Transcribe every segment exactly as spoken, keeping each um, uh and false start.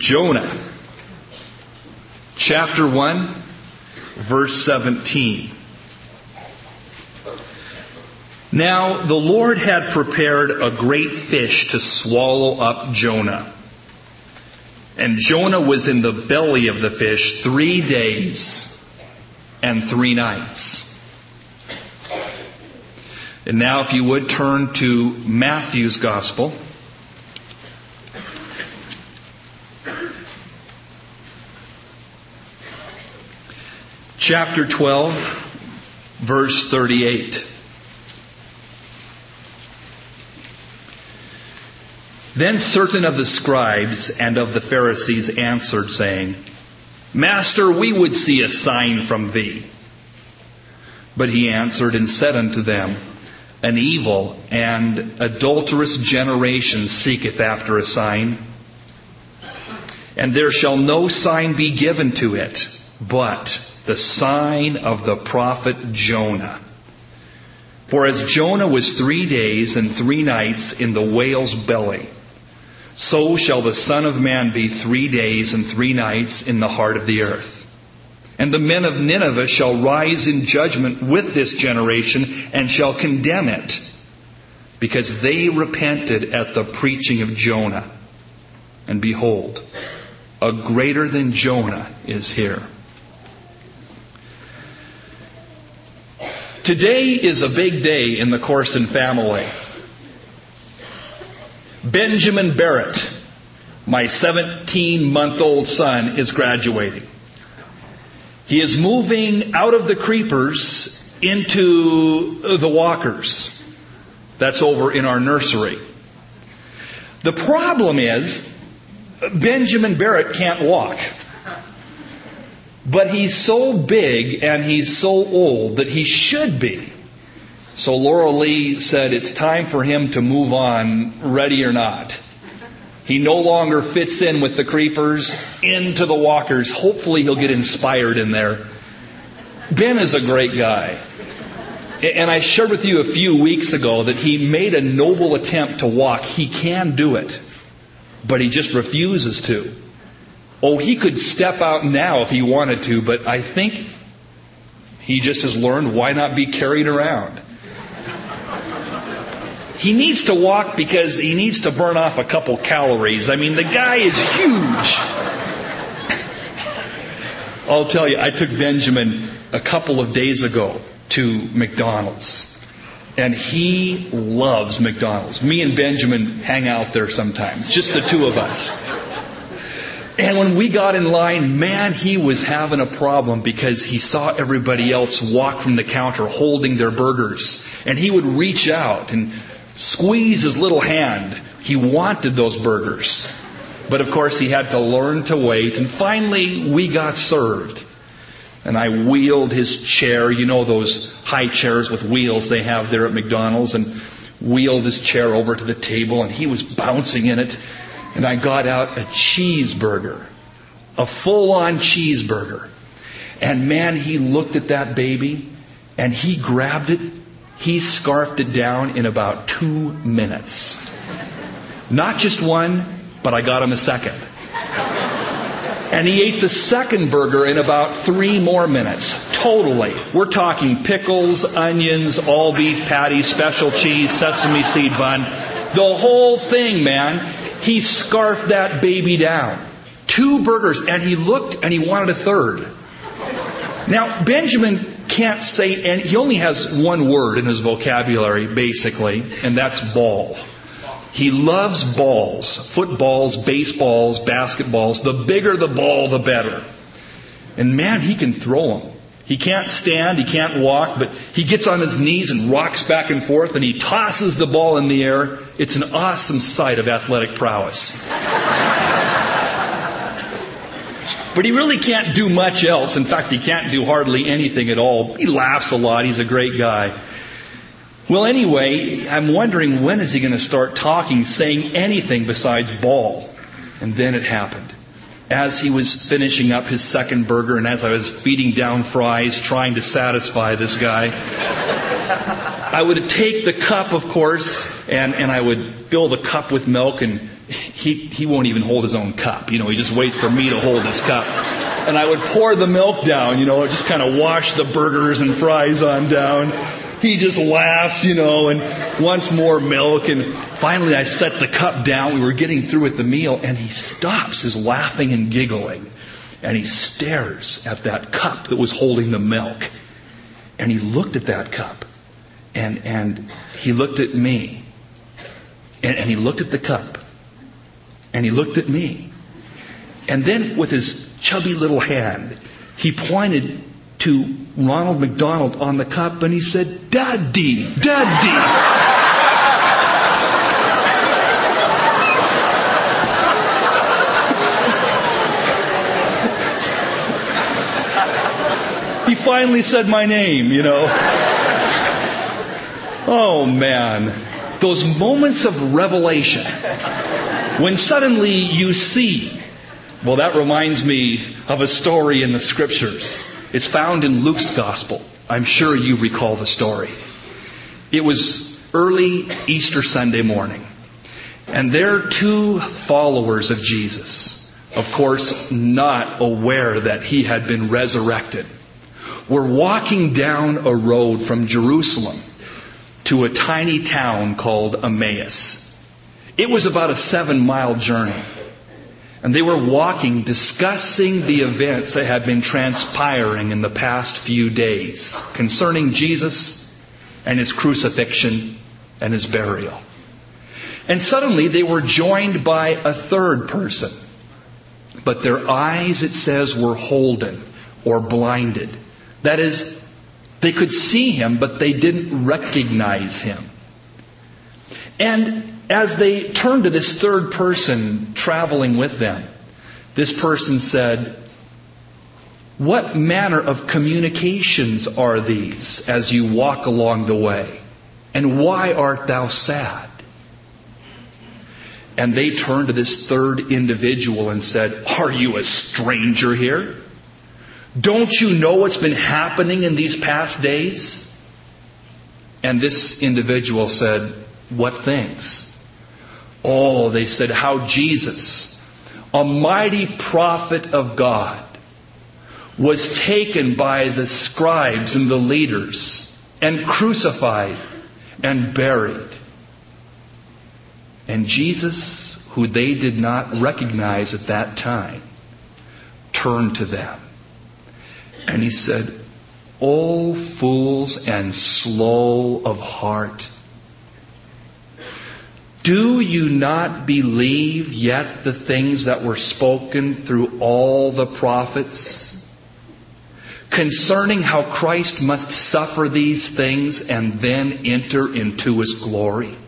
Jonah, chapter one, verse seventeen. Now the Lord had prepared a great fish to swallow up Jonah. And Jonah was in the belly of the fish three days and three nights. And now if you would turn to Matthew's Gospel. Chapter twelve, verse thirty-eight. Then certain of the scribes and of the Pharisees answered, saying, Master, we would see a sign from thee. But he answered and said unto them, An evil and adulterous generation seeketh after a sign, and there shall no sign be given to it, but the sign of the prophet Jonah. For as Jonah was three days and three nights in the whale's belly, so shall the Son of Man be three days and three nights in the heart of the earth. And the men of Nineveh shall rise in judgment with this generation, and shall condemn it, because they repented at the preaching of Jonah. And behold, a greater than Jonah is here. Today is a big day in the Corson family. Benjamin Barrett, my seventeen-month-old son, is graduating. He is moving out of the creepers into the walkers. That's over in our nursery. The problem is, Benjamin Barrett can't walk. But he's so big and he's so old that he should be. So Laura Lee said it's time for him to move on, ready or not. He no longer fits in with the creepers, into the walkers. Hopefully he'll get inspired in there. Ben is a great guy. And I shared with you a few weeks ago that he made a noble attempt to walk. He can do it, but he just refuses to. Oh, he could step out now if he wanted to, but I think he just has learned why not be carried around. He needs to walk because he needs to burn off a couple calories. I mean, the guy is huge. I'll tell you, I took Benjamin a couple of days ago to McDonald's. And he loves McDonald's. Me and Benjamin hang out there sometimes. Just the two of us. And when we got in line, man, he was having a problem because he saw everybody else walk from the counter holding their burgers. And he would reach out and squeeze his little hand. He wanted those burgers. But of course, he had to learn to wait. And finally, we got served. And I wheeled his chair. You know those high chairs with wheels they have there at McDonald's. And wheeled his chair over to the table. And he was bouncing in it. And I got out a cheeseburger. A full-on cheeseburger. And man, he looked at that baby. And he grabbed it. He scarfed it down in about two minutes. Not just one, but I got him a second. And he ate the second burger in about three more minutes. Totally. We're talking pickles, onions, all beef patty, special cheese, sesame seed bun. The whole thing, man. He scarfed that baby down. Two burgers. And he looked and he wanted a third. Now, Benjamin can't say, and he only has one word in his vocabulary, basically, and that's ball. He loves balls. Footballs, baseballs, basketballs. The bigger the ball, the better. And man, he can throw them. He can't stand, he can't walk, but he gets on his knees and rocks back and forth and he tosses the ball in the air. It's an awesome sight of athletic prowess. But he really can't do much else. In fact, he can't do hardly anything at all. He laughs a lot. He's a great guy. Well, anyway, I'm wondering when is he going to start talking, saying anything besides ball? And then it happened. As he was finishing up his second burger and as I was feeding down fries, trying to satisfy this guy, I would take the cup, of course, and, and I would fill the cup with milk and he he won't even hold his own cup. You know, he just waits for me to hold his cup. And I would pour the milk down, you know, just kind of wash the burgers and fries on down. He just laughs, you know, and wants more milk. And finally I set the cup down. We were getting through with the meal, and he stops his laughing and giggling. And he stares at that cup that was holding the milk. And he looked at that cup. And, and he looked at me. And, and he looked at the cup. And he looked at me. And then with his chubby little hand, he pointed to Ronald McDonald on the cup, and he said, "Daddy, Daddy." He finally said my name, you know. Oh, man. Those moments of revelation, when suddenly you see. Well, that reminds me of a story in the Scriptures. It's found in Luke's Gospel. I'm sure you recall the story. It was early Easter Sunday morning. And there two followers of Jesus, of course not aware that he had been resurrected, were walking down a road from Jerusalem to a tiny town called Emmaus. It was about a seven-mile journey. And they were walking, discussing the events that had been transpiring in the past few days concerning Jesus and His crucifixion and His burial. And suddenly they were joined by a third person. But their eyes, it says, were holden or blinded. That is, they could see Him, but they didn't recognize Him. And as they turned to this third person traveling with them, this person said, "What manner of communications are these as you walk along the way? And why art thou sad?" And they turned to this third individual and said, "Are you a stranger here? Don't you know what's been happening in these past days?" And this individual said, "What things?" Oh, they said, how Jesus, a mighty prophet of God, was taken by the scribes and the leaders and crucified and buried. And Jesus, who they did not recognize at that time, turned to them. And He said, "O fools and slow of heart, do you not believe yet the things that were spoken through all the prophets concerning how Christ must suffer these things and then enter into His glory?"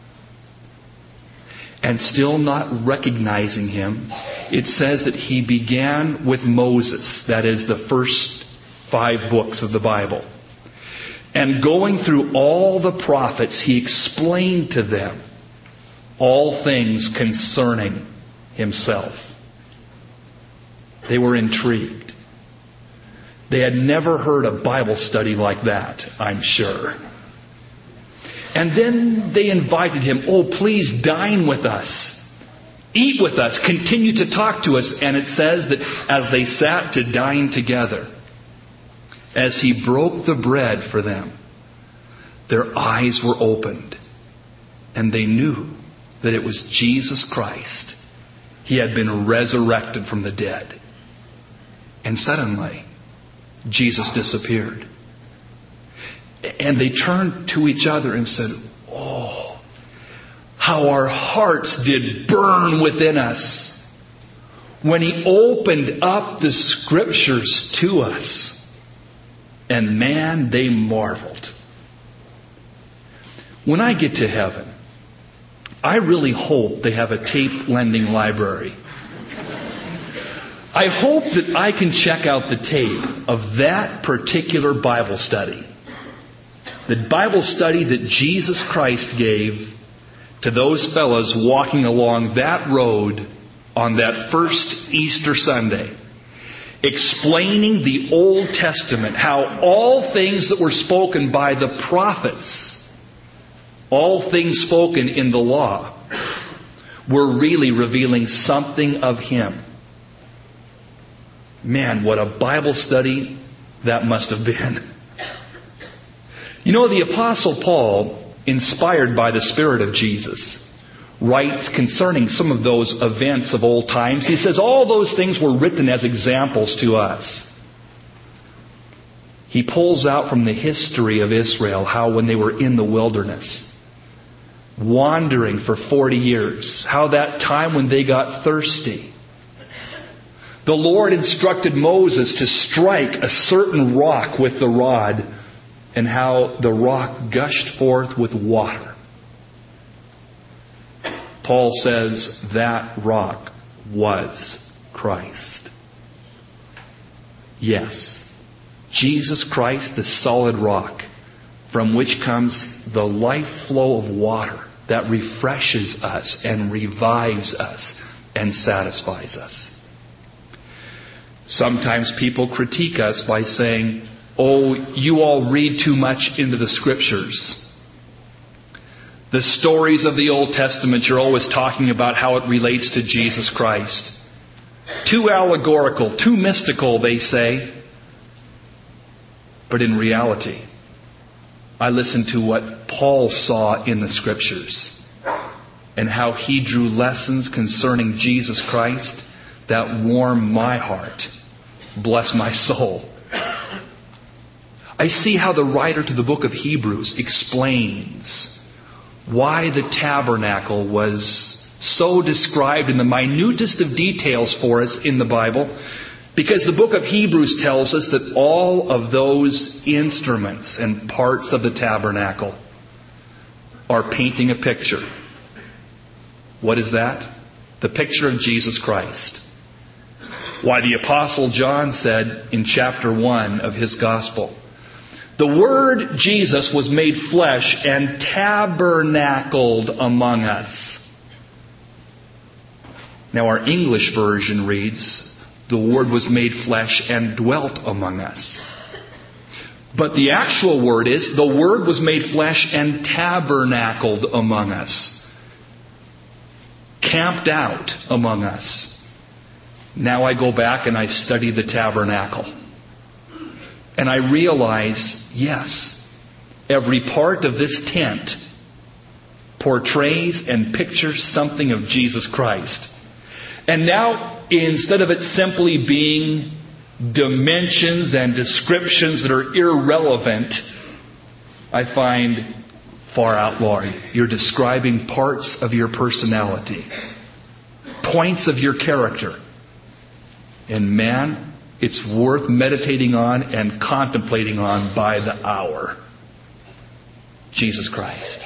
And still not recognizing Him, it says that He began with Moses, that is the first five books of the Bible. And going through all the prophets, He explained to them all things concerning Himself. They were intrigued. They had never heard a Bible study like that, I'm sure. And then they invited Him, "Oh, please dine with us. Eat with us. Continue to talk to us." And it says that as they sat to dine together, as He broke the bread for them, their eyes were opened. And they knew that it was Jesus Christ. He had been resurrected from the dead. And suddenly, Jesus disappeared. And they turned to each other and said, "Oh, how our hearts did burn within us when He opened up the Scriptures to us." And man, they marveled. When I get to heaven, I really hope they have a tape lending library. I hope that I can check out the tape of that particular Bible study. The Bible study that Jesus Christ gave to those fellows walking along that road on that first Easter Sunday, explaining the Old Testament, how all things that were spoken by the prophets, all things spoken in the law, we're really revealing something of Him. Man, what a Bible study that must have been. You know, the Apostle Paul, inspired by the Spirit of Jesus, writes concerning some of those events of old times. He says all those things were written as examples to us. He pulls out from the history of Israel how when they were in the wilderness, wandering for forty years, how that time when they got thirsty, the Lord instructed Moses to strike a certain rock with the rod, and how the rock gushed forth with water. Paul says that rock was Christ. Yes, Jesus Christ, the solid rock, from which comes the life flow of water that refreshes us and revives us and satisfies us. Sometimes people critique us by saying, "Oh, you all read too much into the Scriptures. The stories of the Old Testament, you're always talking about how it relates to Jesus Christ. Too allegorical, too mystical," they say. But in reality, I listen to what Paul saw in the Scriptures and how he drew lessons concerning Jesus Christ that warm my heart, bless my soul. I see how the writer to the book of Hebrews explains why the tabernacle was so described in the minutest of details for us in the Bible. Because the book of Hebrews tells us that all of those instruments and parts of the tabernacle are painting a picture. What is that? The picture of Jesus Christ. Why, the Apostle John said in chapter one of his Gospel, "The Word Jesus was made flesh and tabernacled among us." Now our English version reads, "The Word was made flesh and dwelt among us." But the actual word is, "The Word was made flesh and tabernacled among us." Camped out among us. Now I go back and I study the tabernacle. And I realize, yes, every part of this tent portrays and pictures something of Jesus Christ. And now, instead of it simply being dimensions and descriptions that are irrelevant, I find, far out, Lord, you're describing parts of your personality, points of your character. And man, it's worth meditating on and contemplating on by the hour. Jesus Christ.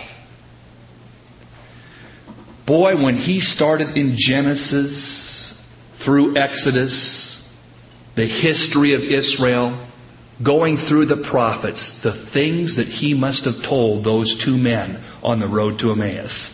Boy, when He started in Genesis through Exodus, the history of Israel, going through the prophets, the things that He must have told those two men on the road to Emmaus.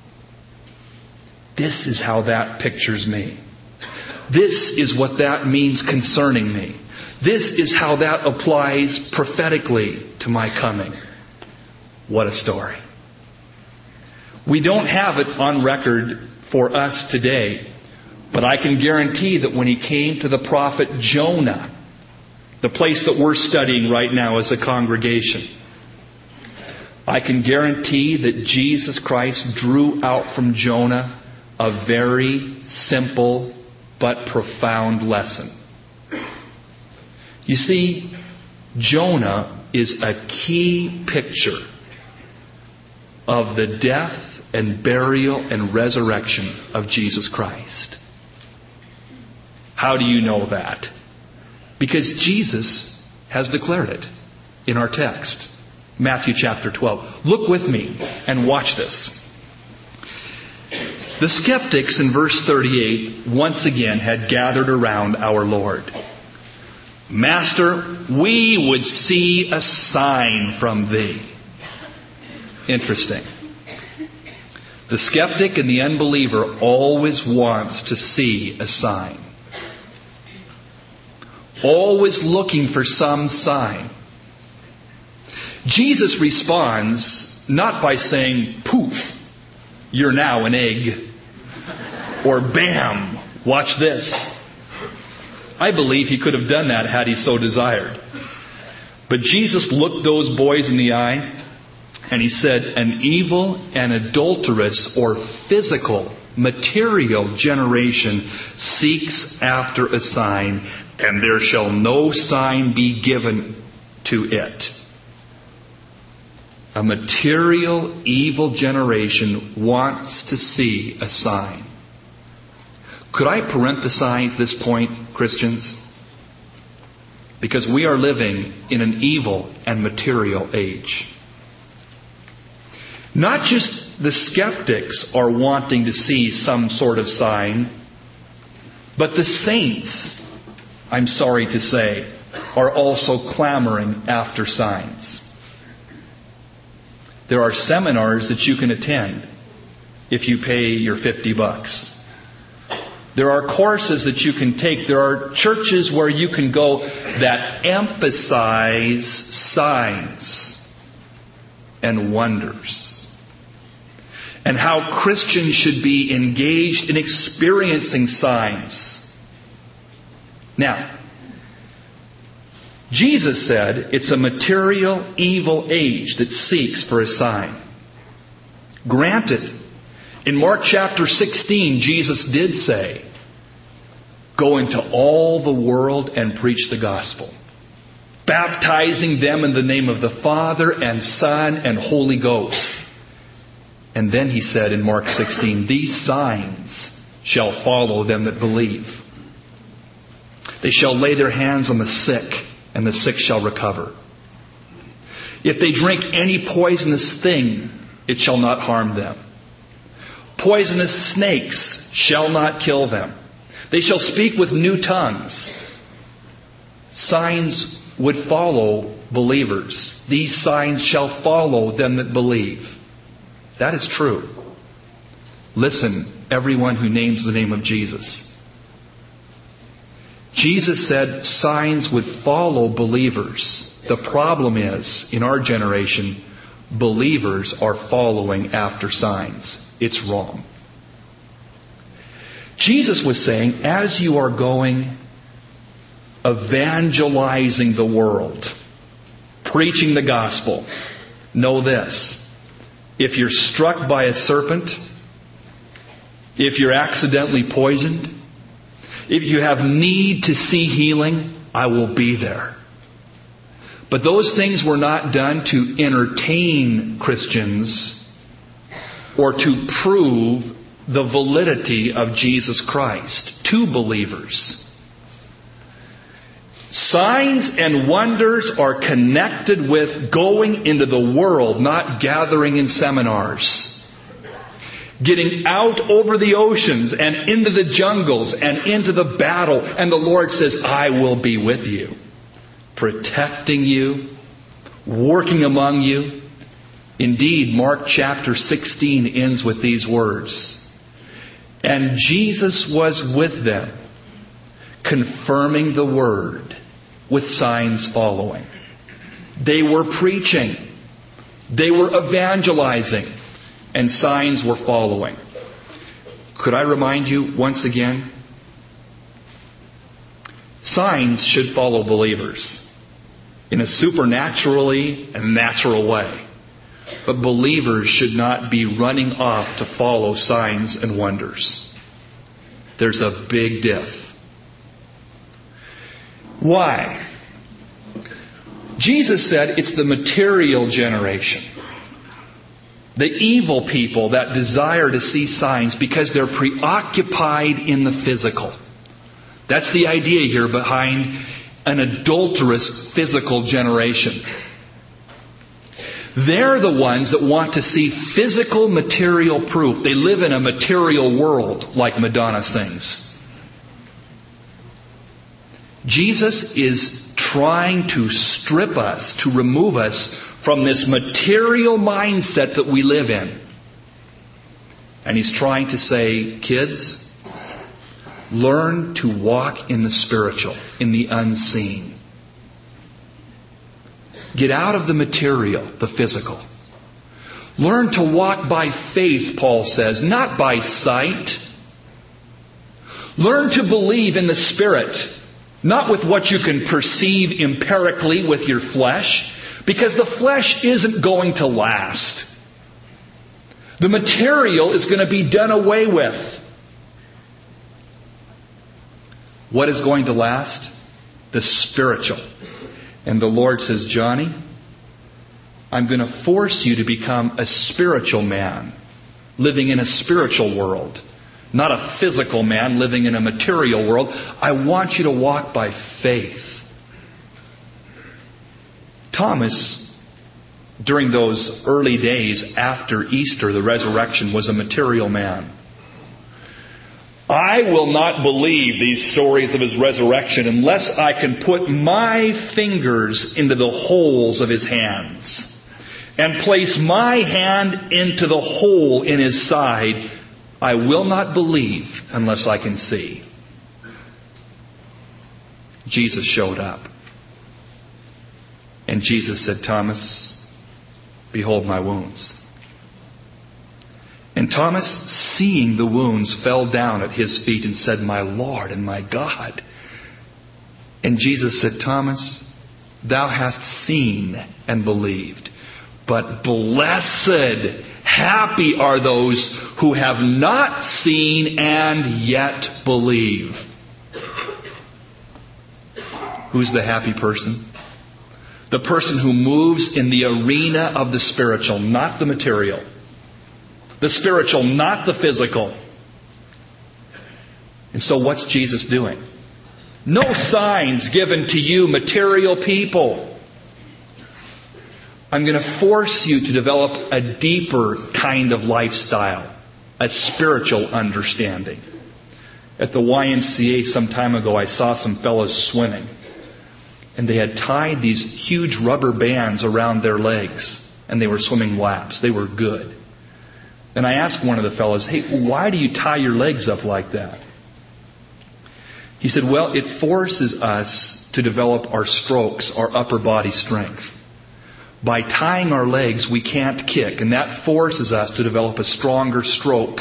This is how that pictures me. This is what that means concerning me. This is how that applies prophetically to my coming. What a story. We don't have it on record for us today, but I can guarantee that when He came to the prophet Jonah, the place that we're studying right now as a congregation, I can guarantee that Jesus Christ drew out from Jonah a very simple but profound lesson. You see, Jonah is a key picture of the death and burial and resurrection of Jesus Christ. How do you know that? Because Jesus has declared it in our text. Matthew chapter twelve. Look with me and watch this. The skeptics in verse thirty-eight once again had gathered around our Lord. "Master, we would see a sign from thee." Interesting. The skeptic and the unbeliever always wants to see a sign. Always looking for some sign. Jesus responds not by saying, "Poof, you're now an egg." Or bam, watch this. I believe he could have done that had he so desired. But Jesus looked those boys in the eye and he said, an evil and adulterous or physical, material generation seeks after a sign, and there shall no sign be given to it. A material, evil generation wants to see a sign. Could I parenthesize this point, Christians? Because we are living in an evil and material age. Not just the skeptics are wanting to see some sort of sign, but the saints, I'm sorry to say, are also clamoring after signs. There are seminars that you can attend if you pay your fifty bucks. There are courses that you can take. There are churches where you can go that emphasize signs and wonders. And how Christians should be engaged in experiencing signs. Now, Jesus said it's a material, evil age that seeks for a sign. Granted, in Mark chapter sixteen, Jesus did say, go into all the world and preach the gospel, baptizing them in the name of the Father and Son and Holy Ghost. And then he said in Mark sixteen, these signs shall follow them that believe. They shall lay their hands on the sick, and the sick shall recover. If they drink any poisonous thing, it shall not harm them. Poisonous snakes shall not kill them. They shall speak with new tongues. Signs would follow believers. These signs shall follow them that believe. That is true. Listen, everyone who names the name of Jesus. Jesus said signs would follow believers. The problem is, in our generation, believers are following after signs. It's wrong. Jesus was saying, as you are going evangelizing the world, preaching the gospel, know this. If you're struck by a serpent, if you're accidentally poisoned, if you have need to see healing, I will be there. But those things were not done to entertain Christians or to prove the validity of Jesus Christ to believers. Signs and wonders are connected with going into the world, not gathering in seminars. Getting out over the oceans and into the jungles and into the battle. And the Lord says, I will be with you, protecting you, working among you. Indeed, Mark chapter sixteen ends with these words. And Jesus was with them, confirming the word with signs following. They were preaching. They were evangelizing. And signs were following. Could I remind you once again? Signs should follow believers in a supernaturally and natural way. But believers should not be running off to follow signs and wonders. There's a big diff. Why? Jesus said it's the material generation. The evil people that desire to see signs because they're preoccupied in the physical. That's the idea here behind an adulterous physical generation. They're the ones that want to see physical material proof. They live in a material world, like Madonna sings. Jesus is trying to strip us, to remove us from this material mindset that we live in. And He's trying to say, kids, learn to walk in the spiritual, in the unseen. Get out of the material, the physical. Learn to walk by faith, Paul says, not by sight. Learn to believe in the Spirit, not with what you can perceive empirically with your flesh, because the flesh isn't going to last. The material is going to be done away with. What is going to last? The spiritual. And the Lord says, Johnny, I'm going to force you to become a spiritual man, living in a spiritual world, not a physical man living in a material world. I want you to walk by faith. Thomas, during those early days after Easter, the resurrection, was a material man. I will not believe these stories of His resurrection unless I can put my fingers into the holes of His hands and place my hand into the hole in His side. I will not believe unless I can see. Jesus showed up. And Jesus said, Thomas, behold my wounds. And Thomas, seeing the wounds, fell down at His feet and said, my Lord and my God. And Jesus said, Thomas, thou hast seen and believed. But blessed, happy are those who have not seen and yet believe. Who's the happy person? The person who moves in the arena of the spiritual, not the material. The spiritual, not the physical. And so what's Jesus doing? No signs given to you, material people. I'm going to force you to develop a deeper kind of lifestyle, a spiritual understanding. At the Y M C A some time ago, I saw some fellows swimming. And they had tied these huge rubber bands around their legs. And they were swimming laps. They were good. And I asked one of the fellows, hey, why do you tie your legs up like that? He said, well, it forces us to develop our strokes, our upper body strength. By tying our legs, we can't kick. And that forces us to develop a stronger stroke.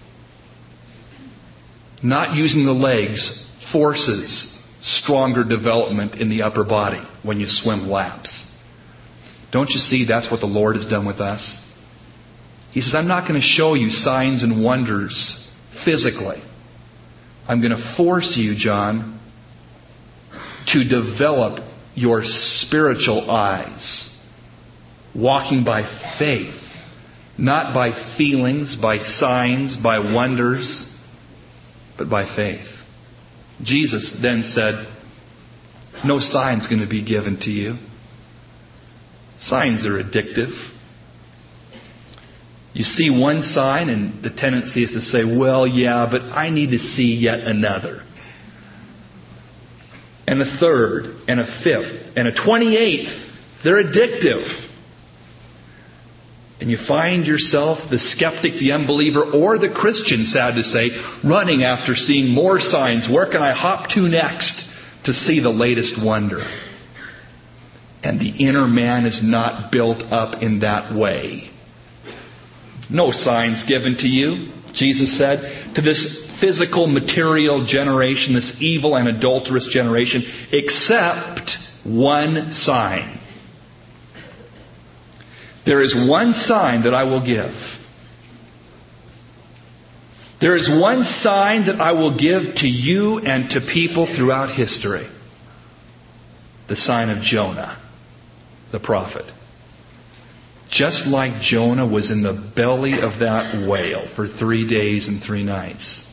Not using the legs forces stronger development in the upper body when you swim laps. Don't you see that's what the Lord has done with us? He says, I'm not going to show you signs and wonders physically. I'm going to force you, John, to develop your spiritual eyes. Walking by faith. Not by feelings, by signs, by wonders, but by faith. Jesus then said, no sign's going to be given to you. Signs are addictive. You see one sign and the tendency is to say, well, yeah, but I need to see yet another. And a third, and a fifth, and a twenty-eighth. They're addictive. And you find yourself, the skeptic, the unbeliever, or the Christian, sad to say, running after seeing more signs. Where can I hop to next to see the latest wonder? And the inner man is not built up in that way. No signs given to you, Jesus said, to this physical, material generation, this evil and adulterous generation, except one sign. There is one sign that I will give. There is one sign that I will give to you and to people throughout history. The sign of Jonah, the prophet. Just like Jonah was in the belly of that whale for three days and three nights.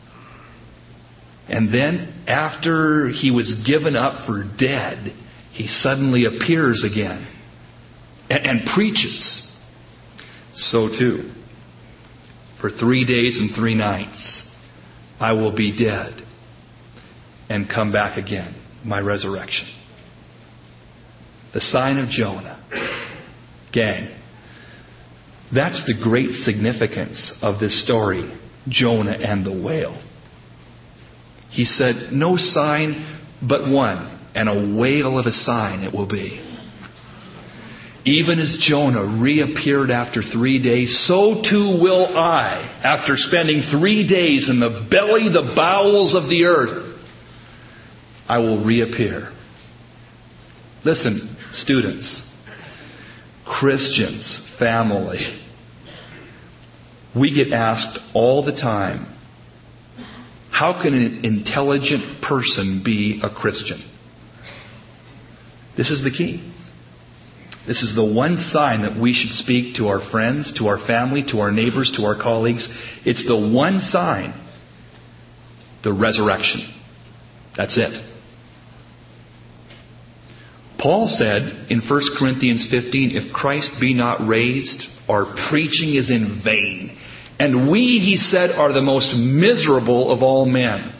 And then, after he was given up for dead, he suddenly appears again and, and preaches. So too, for three days and three nights, I will be dead and come back again, my resurrection. The sign of Jonah. Gang, that's the great significance of this story, Jonah and the whale. He said, no sign but one, and a whale of a sign it will be. Even as Jonah reappeared after three days, so too will I, after spending three days in the belly, the bowels of the earth, I will reappear. Listen, students, Christians, family, we get asked all the time, how can an intelligent person be a Christian? This is the key. This is the one sign that we should speak to our friends, to our family, to our neighbors, to our colleagues. It's the one sign. The resurrection. That's it. Paul said in First Corinthians fifteen, if Christ be not raised, our preaching is in vain. And we, he said, are the most miserable of all men.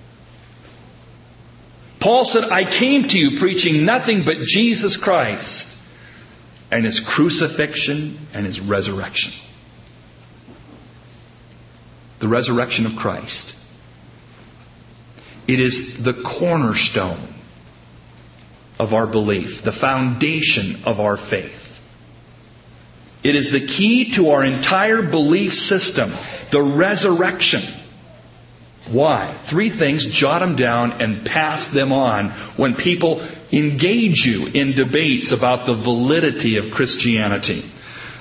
Paul said, I came to you preaching nothing but Jesus Christ and His crucifixion and His resurrection. The resurrection of Christ. It is the cornerstone of our belief, the foundation of our faith. It is the key to our entire belief system, the resurrection. Why? Three things, jot them down and pass them on when people engage you in debates about the validity of Christianity.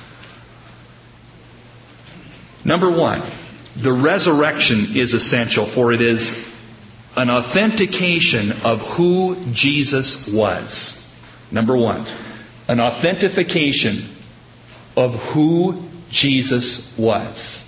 Number one, the resurrection is essential, for it is an authentication of who Jesus was. Number one, an authentication of who Jesus was.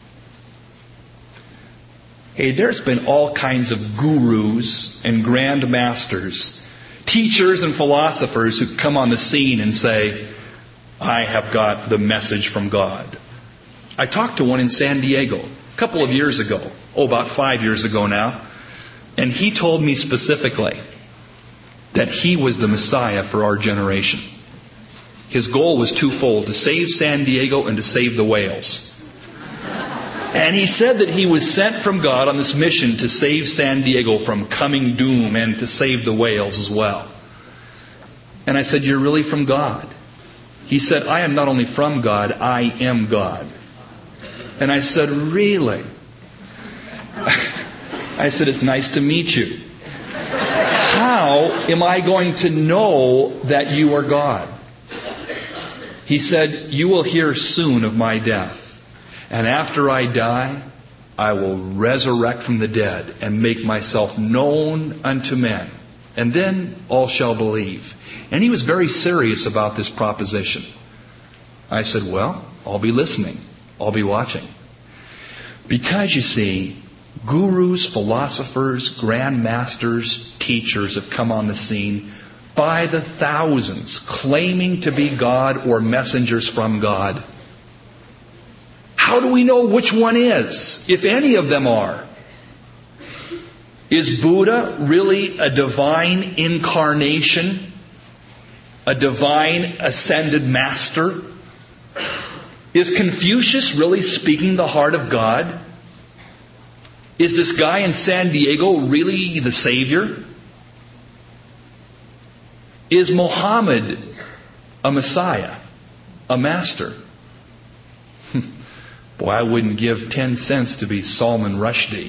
Hey, there's been all kinds of gurus and grand masters, teachers and philosophers who come on the scene and say, I have got the message from God. I talked to one in San Diego a couple of years ago, oh, about five years ago now, and he told me specifically that he was the Messiah for our generation. His goal was twofold, to save San Diego and to save the whales. And he said that he was sent from God on this mission to save San Diego from coming doom and to save the whales as well. And I said, you're really from God? He said, I am not only from God, I am God. And I said, really? I said, it's nice to meet you. How am I going to know that you are God? He said, you will hear soon of my death. And after I die, I will resurrect from the dead and make myself known unto men. And then all shall believe. And he was very serious about this proposition. I said, well, I'll be listening. I'll be watching. Because, you see, gurus, philosophers, grand masters, teachers have come on the scene by the thousands, claiming to be God or messengers from God. How do we know which one is, if any of them are? Is Buddha really a divine incarnation? A divine ascended master? Is Confucius really speaking the heart of God? Is this guy in San Diego really the Savior? Is Muhammad a Messiah? A master? Boy, I wouldn't give ten cents to be Salman Rushdie.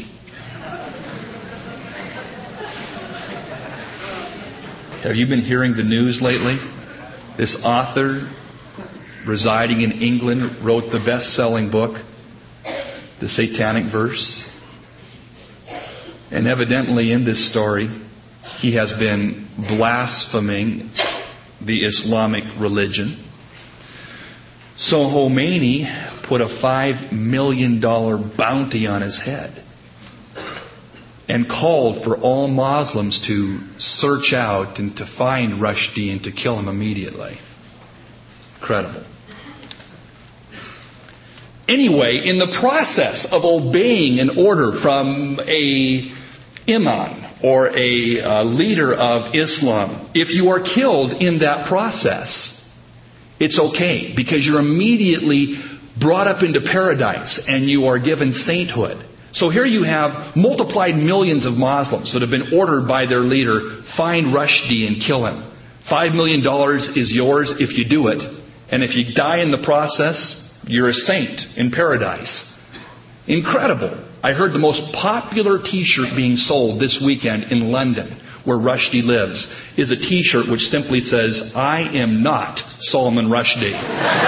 Have you been hearing the news lately? This author residing in England wrote the best-selling book, The Satanic Verse. And evidently in this story, he has been blaspheming the Islamic religion. So Khomeini put a five million dollars bounty on his head and called for all Muslims to search out and to find Rushdie and to kill him immediately. Incredible. Anyway, in the process of obeying an order from a imam or a uh, leader of Islam, if you are killed in that process, it's okay, because you're immediately brought up into paradise and you are given sainthood. So here you have multiplied millions of Muslims that have been ordered by their leader, find Rushdie and kill him. Five million dollars is yours if you do it. And if you die in the process, you're a saint in paradise. Incredible. I heard the most popular t-shirt being sold this weekend in London, where Rushdie lives, is a t-shirt which simply says, I am not Solomon Rushdie.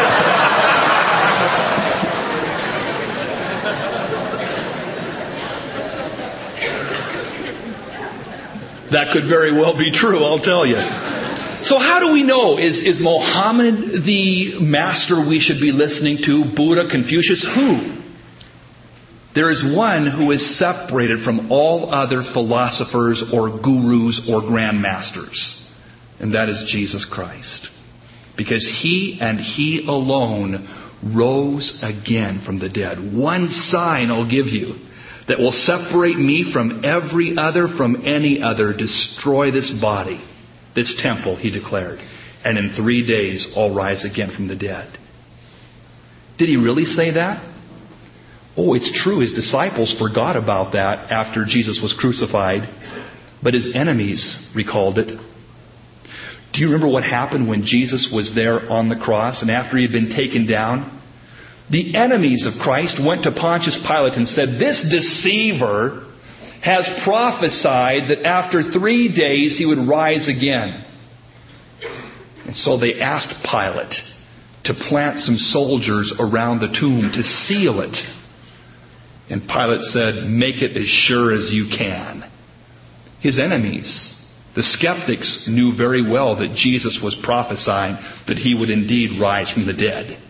That could very well be true, I'll tell you. So how do we know? Is, is Mohammed the master we should be listening to? Buddha, Confucius? Who? There is one who is separated from all other philosophers or gurus or grandmasters. And that is Jesus Christ. Because He and He alone rose again from the dead. One sign I'll give you that will separate me from every other, from any other. Destroy this body, this temple, He declared. And in three days I'll rise again from the dead. Did He really say that? Oh, it's true. His disciples forgot about that after Jesus was crucified. But His enemies recalled it. Do you remember what happened when Jesus was there on the cross and after He had been taken down? The enemies of Christ went to Pontius Pilate and said, this deceiver has prophesied that after three days He would rise again. And so they asked Pilate to plant some soldiers around the tomb to seal it. And Pilate said, make it as sure as you can. His enemies, the skeptics, knew very well that Jesus was prophesying that He would indeed rise from the dead.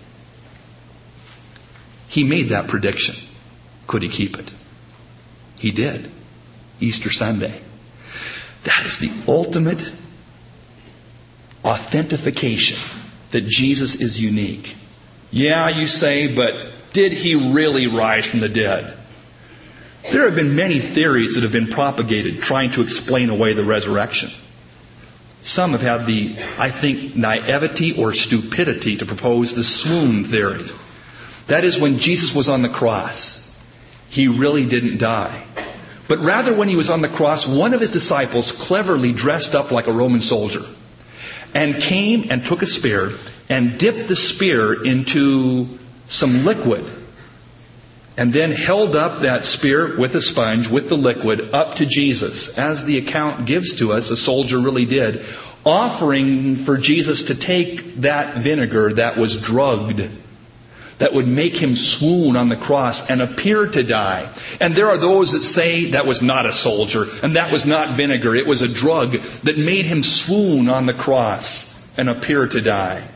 He made that prediction. Could He keep it? He did. Easter Sunday. That is the ultimate authentication that Jesus is unique. Yeah, you say, but did He really rise from the dead? There have been many theories that have been propagated trying to explain away the resurrection. Some have had the, I think, naivety or stupidity to propose the swoon theory. That is, when Jesus was on the cross, He really didn't die. But rather, when He was on the cross, one of His disciples cleverly dressed up like a Roman soldier and came and took a spear and dipped the spear into some liquid and then held up that spear with a sponge, with the liquid, up to Jesus. As the account gives to us, a soldier really did, offering for Jesus to take that vinegar that was drugged, that would make Him swoon on the cross and appear to die. And there are those that say that was not a soldier and that was not vinegar. It was a drug that made Him swoon on the cross and appear to die.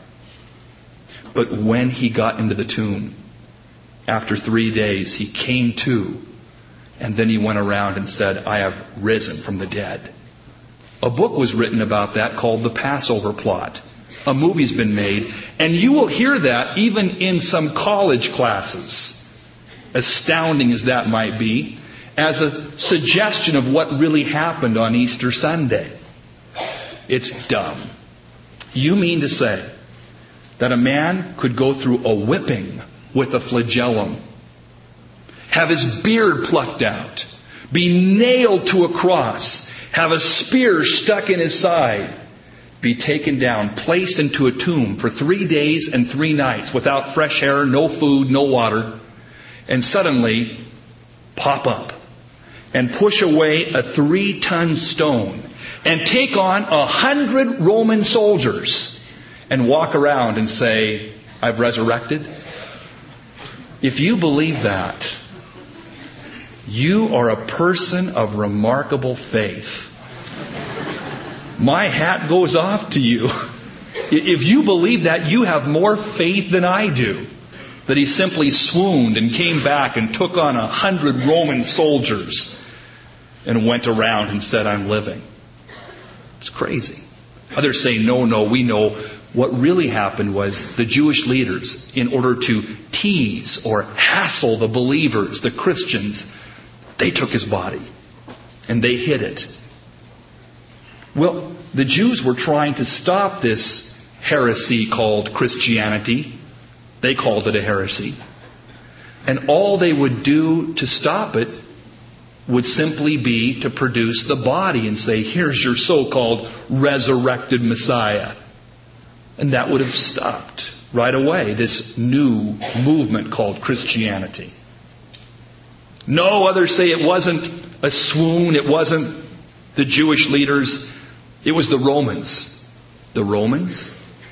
But when He got into the tomb, after three days, He came to, and then He went around and said, I have risen from the dead. A book was written about that called The Passover Plot. A movie's been made, and you will hear that even in some college classes, astounding as that might be, as a suggestion of what really happened on Easter Sunday. It's dumb. You mean to say that a man could go through a whipping with a flagellum, have his beard plucked out, be nailed to a cross, have a spear stuck in his side, be taken down, placed into a tomb for three days and three nights without fresh air, no food, no water, and suddenly pop up and push away a three-ton stone and take on a hundred Roman soldiers and walk around and say, I've resurrected? If you believe that, you are a person of remarkable faith. My hat goes off to you. If you believe that, you have more faith than I do. That He simply swooned and came back and took on a hundred Roman soldiers and went around and said, I'm living. It's crazy. Others say, no, no, we know what really happened was the Jewish leaders, in order to tease or hassle the believers, the Christians, they took His body and they hid it. Well, the Jews were trying to stop this heresy called Christianity. They called it a heresy. And all they would do to stop it would simply be to produce the body and say, here's your so-called resurrected Messiah. And that would have stopped right away this new movement called Christianity. No, others say it wasn't a swoon. It wasn't the Jewish leaders. It was the Romans. The Romans?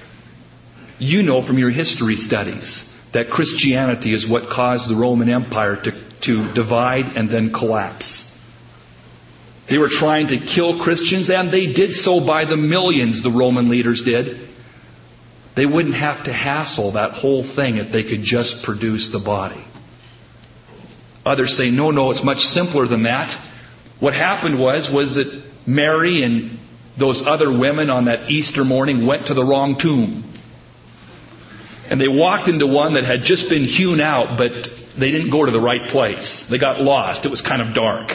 You know from your history studies that Christianity is what caused the Roman Empire to, to divide and then collapse. They were trying to kill Christians, and they did so by the millions, the Roman leaders did. They wouldn't have to hassle that whole thing if they could just produce the body. Others say, no, no, it's much simpler than that. What happened was, was that Mary and those other women on that Easter morning went to the wrong tomb. And they walked into one that had just been hewn out, but they didn't go to the right place. They got lost. It was kind of dark.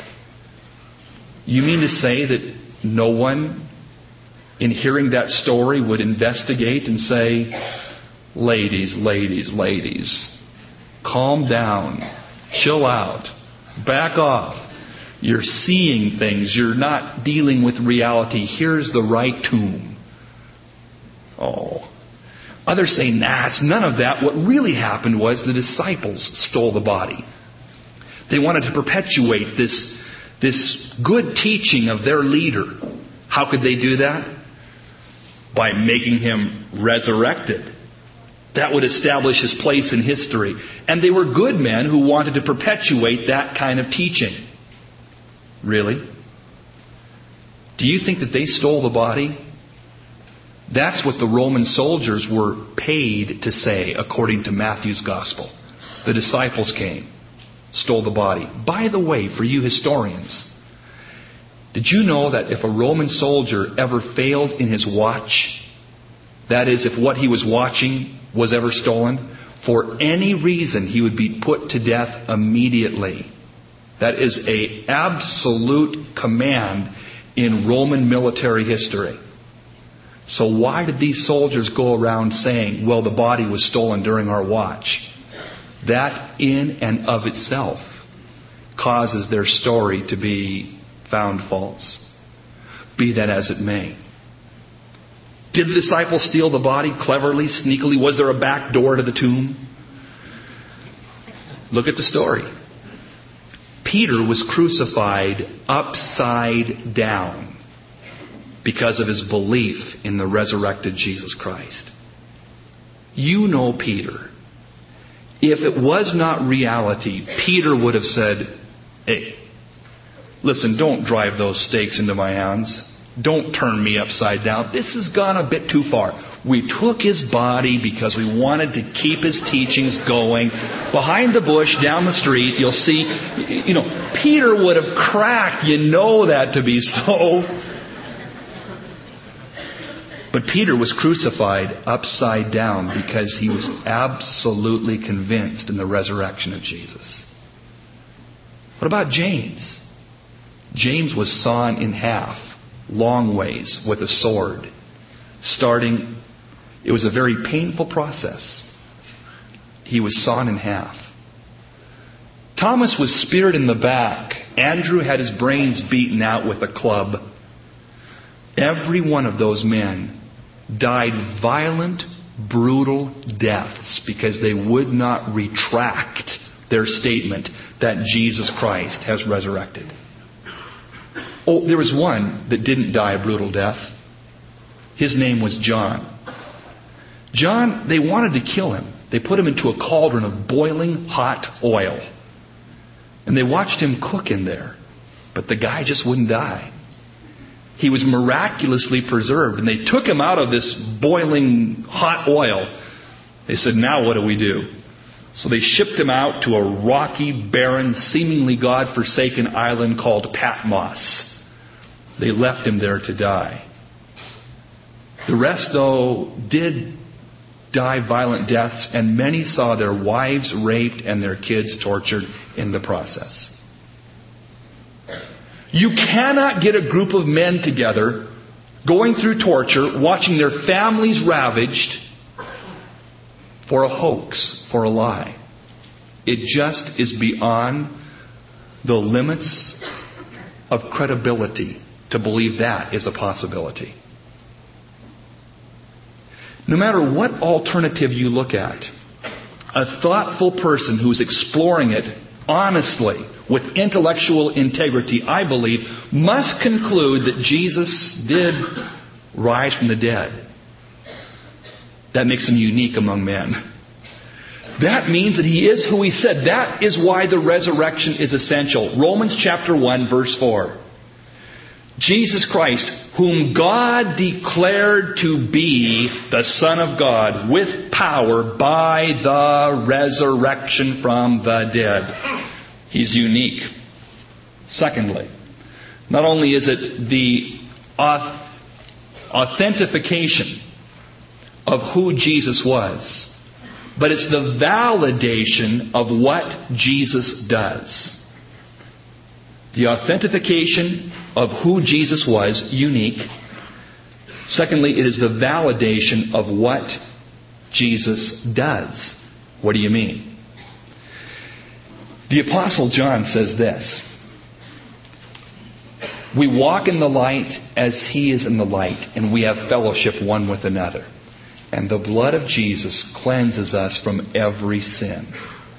You mean to say that no one, in hearing that story, would investigate and say, ladies, ladies, ladies, calm down, chill out, back off. You're seeing things. You're not dealing with reality. Here's the right tomb. Oh. Others say, nah, it's none of that. What really happened was the disciples stole the body. They wanted to perpetuate this, this good teaching of their leader. How could they do that? By making him resurrected. That would establish his place in history. And they were good men who wanted to perpetuate that kind of teaching. Really? Do you think that they stole the body? That's what the Roman soldiers were paid to say, according to Matthew's Gospel. The disciples came, stole the body. By the way, for you historians, did you know that if a Roman soldier ever failed in his watch, that is, if what he was watching was ever stolen, for any reason he would be put to death immediately. That is an absolute command in Roman military history. So why did these soldiers go around saying, well, the body was stolen during our watch? That in and of itself causes their story to be found false. Be that as it may. Did the disciples steal the body cleverly, sneakily? Was there a back door to the tomb? Look at the story. Peter was crucified upside down because of his belief in the resurrected Jesus Christ. You know Peter. If it was not reality, Peter would have said, hey, listen, don't drive those stakes into my hands. Don't turn me upside down. This has gone a bit too far. We took his body because we wanted to keep his teachings going. Behind the bush, down the street, you'll see, you know, Peter would have cracked. You know that to be so. But Peter was crucified upside down because he was absolutely convinced in the resurrection of Jesus. What about James? James was sawn in half, long ways, with a sword. Starting, it was a very painful process. He was sawn in half. Thomas was speared in the back. Andrew had his brains beaten out with a club. Every one of those men died violent, brutal deaths because they would not retract their statement that Jesus Christ has resurrected. Oh, there was one that didn't die a brutal death. His name was John. John, they wanted to kill him. They put him into a cauldron of boiling hot oil. And they watched him cook in there. But the guy just wouldn't die. He was miraculously preserved. And they took him out of this boiling hot oil. They said, now what do we do? So they shipped him out to a rocky, barren, seemingly God-forsaken island called Patmos. They left him there to die. The rest, though, did die violent deaths, and many saw their wives raped and their kids tortured in the process. You cannot get a group of men together going through torture, watching their families ravaged for a hoax, for a lie. It just is beyond the limits of credibility to believe that is a possibility. No matter what alternative you look at, a thoughtful person who's exploring it honestly, with intellectual integrity, I believe, must conclude that Jesus did rise from the dead. That makes him unique among men. That means that he is who he said. That is why the resurrection is essential. Romans chapter one, verse four. Jesus Christ, whom God declared to be the Son of God with power by the resurrection from the dead. He's unique. Secondly, not only is it the authentication of who Jesus was, but it's the validation of what Jesus does. The authentication of who Jesus was, unique. Secondly, it is the validation of what Jesus does. What do you mean? The Apostle John says this: we walk in the light as He is in the light, and we have fellowship one with another. And the blood of Jesus cleanses us from every sin.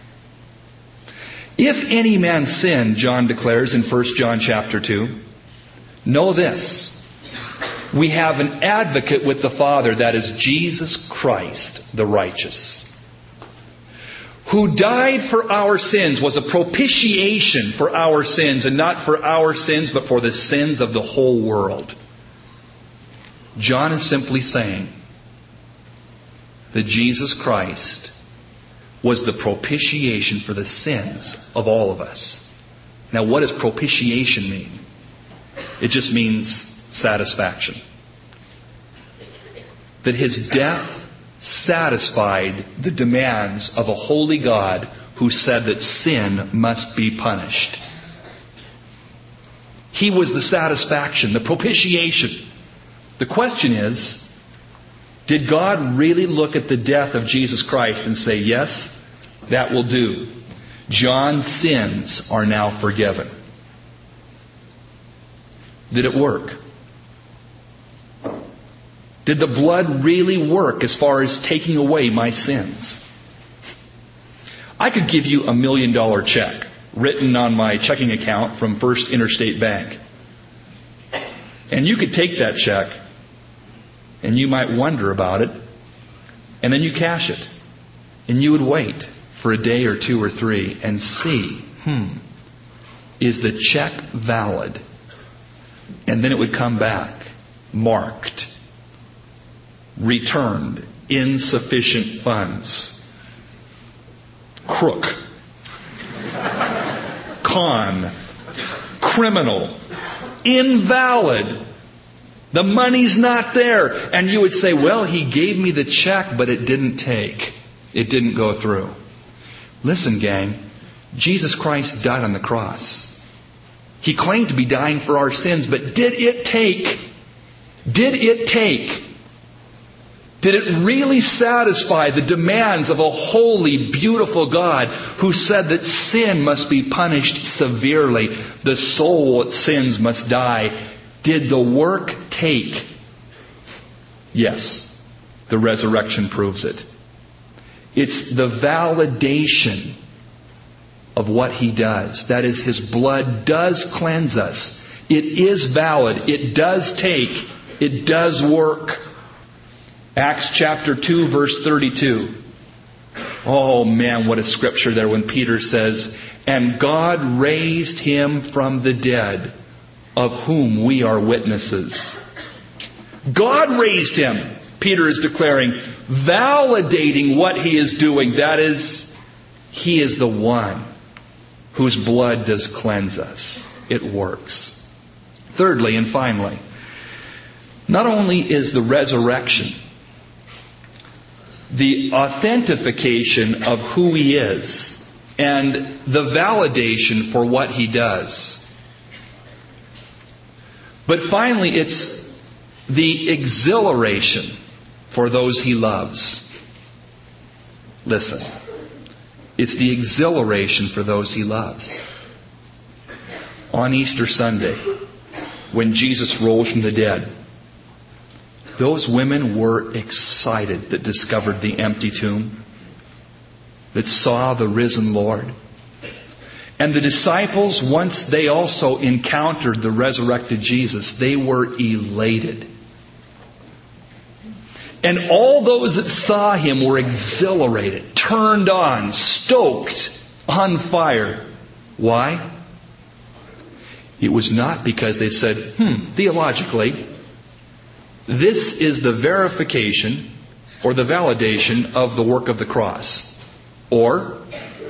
If any man sin, John declares in First John chapter two, know this: we have an advocate with the Father, that is Jesus Christ the righteous, who died for our sins, was a propitiation for our sins, and not for our sins, but for the sins of the whole world. John is simply saying that Jesus Christ was the propitiation for the sins of all of us. Now, what does propitiation mean? It just means satisfaction. That His death satisfied the demands of a holy God who said that sin must be punished. He was the satisfaction, the propitiation. The question is, did God really look at the death of Jesus Christ and say, yes, that will do? John's sins are now forgiven. Did it work? Did the blood really work as far as taking away my sins? I could give you a million dollar check written on my checking account from First Interstate Bank. And you could take that check, and you might wonder about it, and then you cash it. And you would wait for a day or two or three and see, hmm, is the check valid? And then it would come back marked, returned, insufficient funds, crook, con, criminal, invalid. The money's not there. And you would say, well, he gave me the check, but it didn't take. It didn't go through. Listen, gang, Jesus Christ died on the cross. He claimed to be dying for our sins, but did it take? Did it take? Did it really satisfy the demands of a holy, beautiful God who said that sin must be punished severely? The soul that sins must die. Did the work take? Yes. The resurrection proves it. It's the validation of what He does. That is, His blood does cleanse us. It is valid. It does take. It does work. Acts chapter two, verse thirty-two. Oh man, what a scripture there when Peter says, and God raised Him from the dead, of whom we are witnesses. God raised Him, Peter is declaring, validating what He is doing. That is, He is the one whose blood does cleanse us. It works. Thirdly and finally, not only is the resurrection the authentication of who He is and the validation for what He does, but finally it's the exhilaration for those He loves. Listen. It's the exhilaration for those He loves. on Easter Sunday, when Jesus rose from the dead, those women were excited that discovered the empty tomb, that saw the risen Lord. And the disciples, once they also encountered the resurrected Jesus, they were elated. And all those that saw Him were exhilarated, turned on, stoked, on fire. Why? It was not because they said, hmm, theologically, this is the verification or the validation of the work of the cross. Or,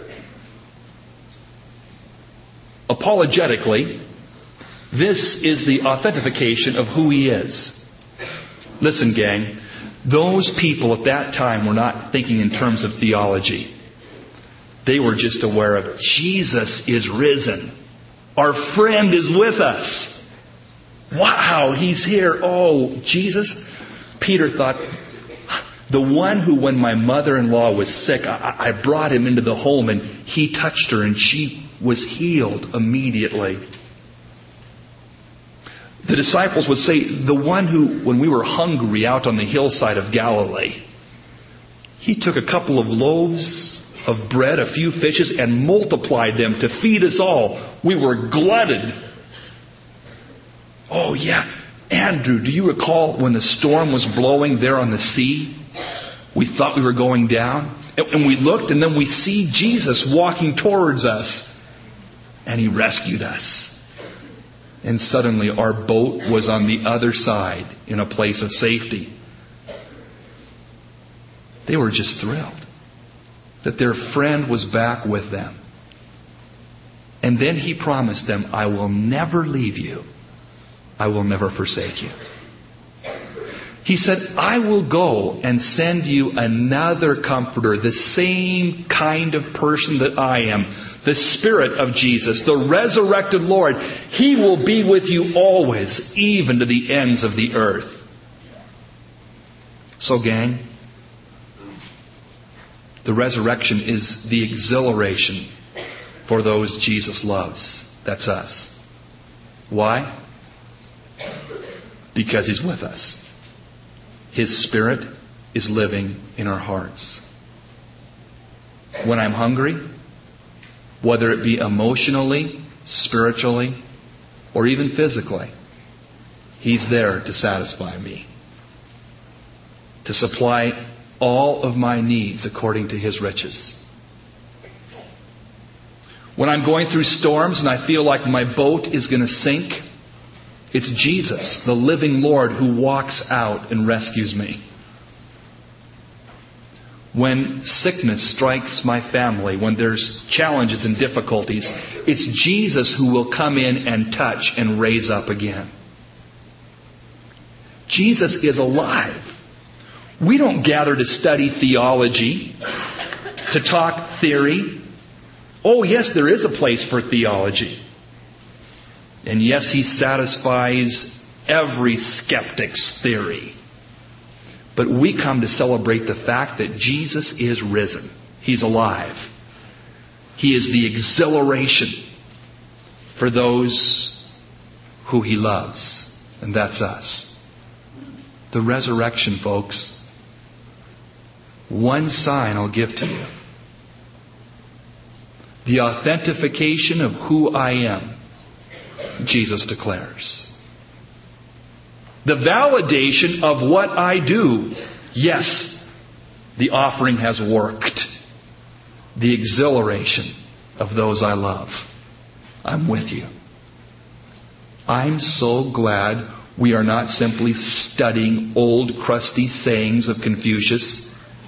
apologetically, this is the authentication of who He is. Listen, gang, those people at that time were not thinking in terms of theology. They were just aware of Jesus is risen. Our friend is with us. Wow, He's here. Oh, Jesus. Peter thought, the one who, when my mother-in-law was sick, I, I brought him into the home and he touched her and she was healed immediately. The disciples would say, the one who, when we were hungry out on the hillside of Galilee, He took a couple of loaves of bread, a few fishes, and multiplied them to feed us all. We were glutted. Oh yeah, Andrew, do you recall when the storm was blowing there on the sea? We thought we were going down. And we looked, and then we see Jesus walking towards us. And He rescued us. And suddenly our boat was on the other side in a place of safety. They were just thrilled that their friend was back with them. And then He promised them, I will never leave you. I will never forsake you. He said, I will go and send you another comforter, the same kind of person that I am, the Spirit of Jesus, the resurrected Lord. He will be with you always, even to the ends of the earth. So, gang, the resurrection is the exhilaration for those Jesus loves. That's us. Why? Because He's with us. His Spirit is living in our hearts. When I'm hungry, whether it be emotionally, spiritually, or even physically, He's there to satisfy me, to supply all of my needs according to His riches. When I'm going through storms and I feel like my boat is going to sink, it's Jesus, the living Lord, who walks out and rescues me. When sickness strikes my family, when there's challenges and difficulties, it's Jesus who will come in and touch and raise up again. Jesus is alive. We don't gather to study theology, to talk theory. Oh, yes, there is a place for theology. And yes, He satisfies every skeptic's theory. But we come to celebrate the fact that Jesus is risen. He's alive. He is the exhilaration for those who He loves. And that's us. The resurrection, folks. One sign I'll give to you. The authentication of who I am, Jesus declares. The validation of what I do. Yes, the offering has worked. The exhilaration of those I love. I'm with you. I'm so glad we are not simply studying old crusty sayings of Confucius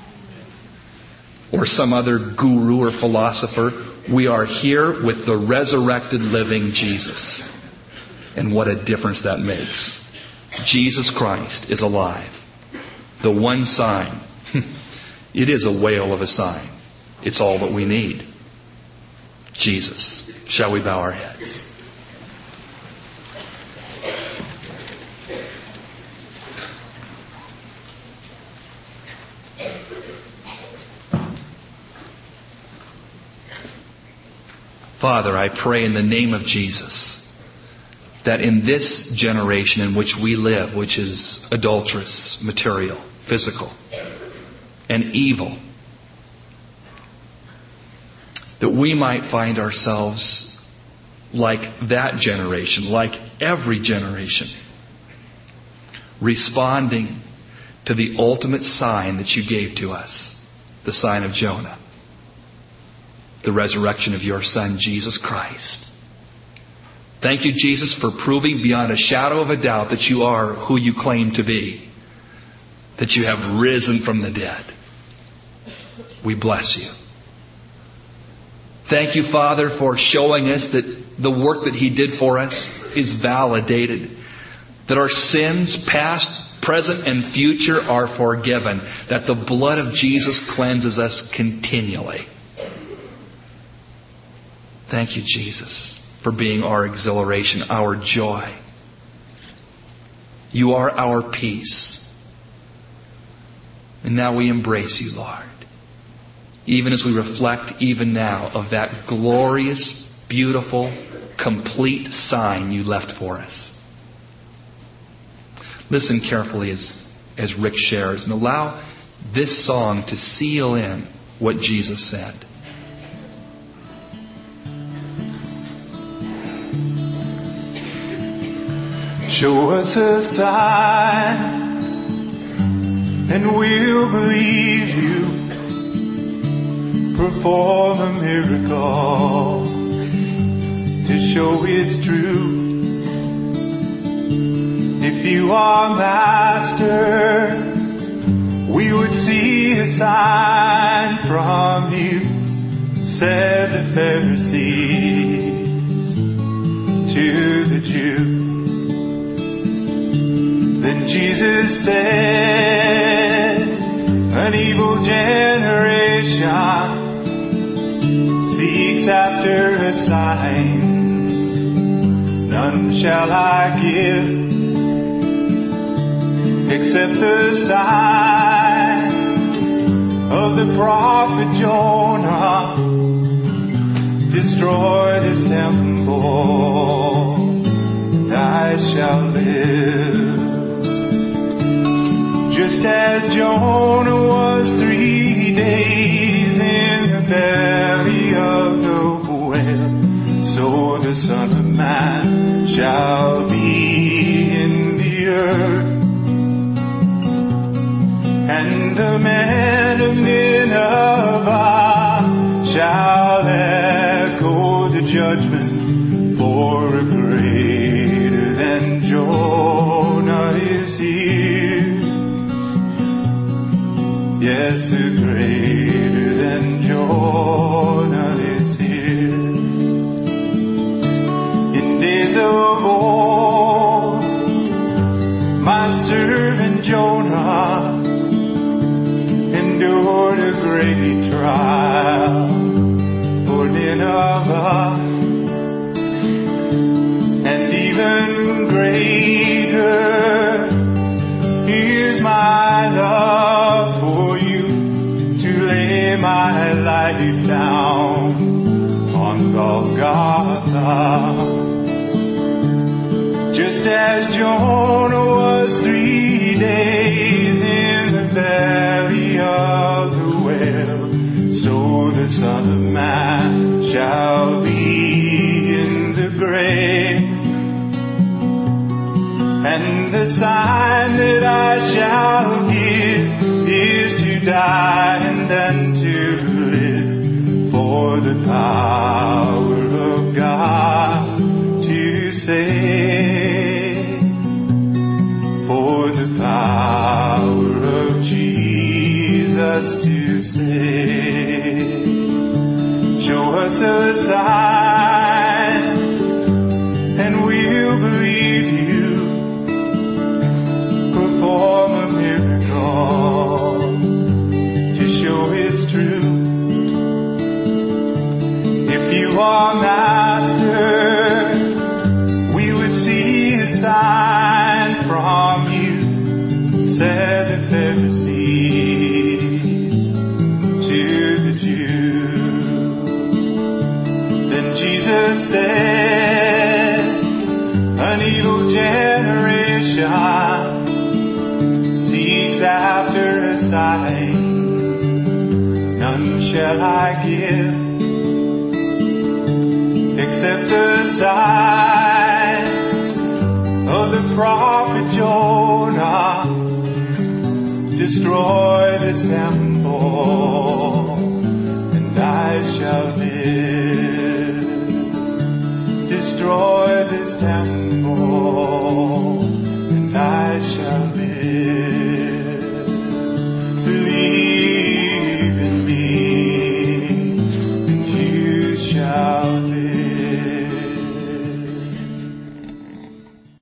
or some other guru or philosopher. We are here with the resurrected living Jesus. And what a difference that makes. Jesus Christ is alive. The one sign. It is a whale of a sign. It's all that we need. Jesus. Shall we bow our heads? Father, I pray in the name of Jesus that in this generation in which we live, which is adulterous, material, physical, and evil, that we might find ourselves like that generation, like every generation, responding to the ultimate sign that you gave to us, the sign of Jonah, the resurrection of your Son, Jesus Christ. Thank you, Jesus, for proving beyond a shadow of a doubt that you are who you claim to be, that you have risen from the dead. We bless you. Thank you, Father, for showing us that the work that He did for us is validated, that our sins, past, present, and future, are forgiven, that the blood of Jesus cleanses us continually. Thank you, Jesus, for being our exhilaration, our joy. You are our peace. And now we embrace you, Lord. Even as we reflect even now of that glorious, beautiful, complete sign you left for us. Listen carefully as, as Rick shares and allow this song to seal in what Jesus said. Show us a sign and we'll believe you. Perform a miracle to show it's true. If you are Master, we would see a sign from you, said the Pharisees to the Jews. Then Jesus said, an evil generation seeks after a sign, none shall I give, except the sign of the prophet Jonah. Destroy this temple, and I shall live. Just as Jonah was three days in the belly of the whale, so the Son of Man shall be in the earth. And the men of Nineveh shall echo the judgment, for a greater than Jonah is here. Yes, a greater than Jonah is here. In days of old, my servant Jonah endured a great trial for Nineveh, and even greater is my love for you, to lay my life down on Golgotha. Just as Jonah was three days in the belly of the whale, so the Son of Man shall be in the grave. And the sign that I shall give is to die and then to live, for the power of God to save, for the power of Jesus to save. Show us a sign and we'll believe you. Perform a miracle to show it's true. If you are Master, we would see a sign from you, said the Pharisees to the Jews. Then nation seeks after a sign, none shall I give, except the sign of the prophet Jonah. Destroy this temple